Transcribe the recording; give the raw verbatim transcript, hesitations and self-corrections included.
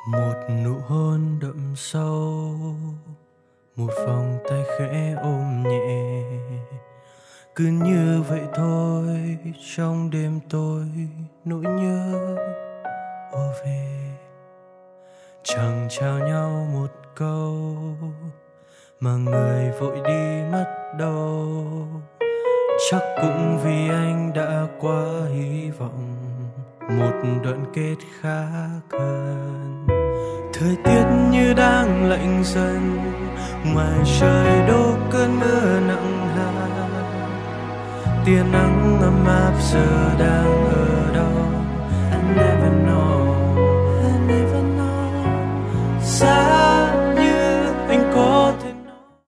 Một nụ hôn đậm sâu, một vòng tay khẽ ôm nhẹ, cứ như vậy thôi. Trong đêm tối nỗi nhớ ùa về, chẳng chào nhau một câu mà người vội đi mất đâu. Chắc cũng vì anh đã quá hy vọng một đoạn kết khác hơn. Thời tiết như đang lạnh dần, ngoài trời đổ cơn mưa nặng hạt. Tia nắng ấm áp giờ đang ở đâu,